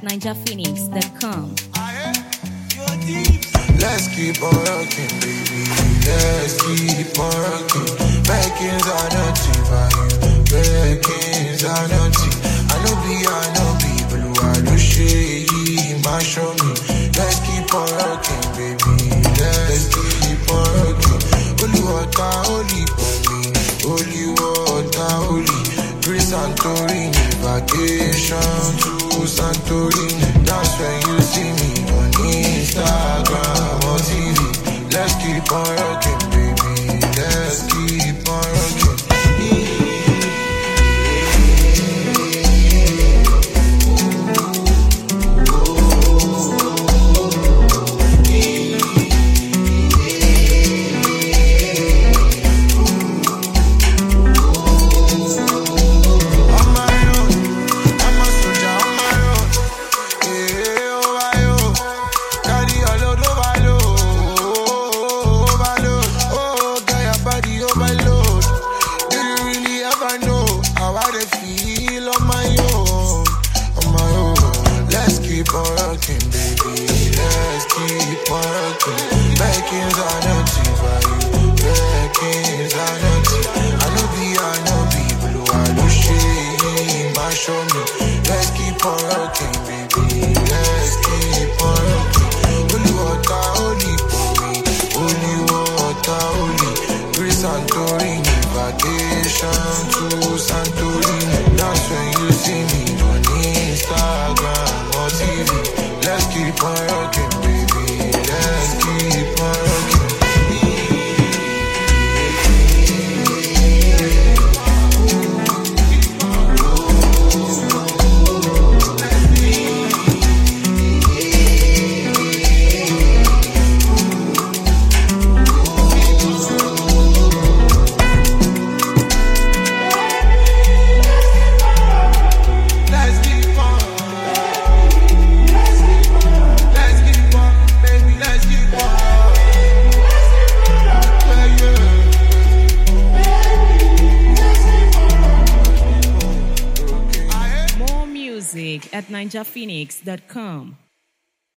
ninjaphoenix.com. Let's keep on rocking, baby. Let's keep on rocking. Backings are nothing for you. Backings are nothing. I know be, blue. I do shit, my show me. Let's keep on rocking, baby. Let's keep on rocking. Holy water, holy me. Holy water, holy. Greece Santorini, vacation to Santorini. That's when you see me on Instagram or TV. Let's keep on rocking, baby. Let's keep on rocking. Keep on rocking, baby. Let's keep on rocking. Backings are nothing for you. Backings are nothing. I know be, blue. I do shit, my show me. Let's keep on rocking, baby. Let's keep on rocking. Holy water, holy me. Holy water, holy. Greece Santorini, vacation to Santorini. That's when you see me on Instagram. TV. Let's keep on rocking, baby. Let's keep on rocking. At ninjaphoenix.com.